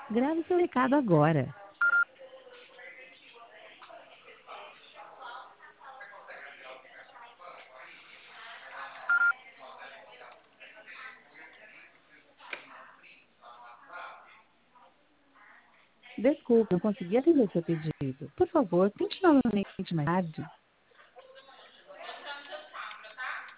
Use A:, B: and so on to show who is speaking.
A: Grave seu recado agora. Desculpe, não consegui atender seu pedido. Por favor, tente novamente mais tarde.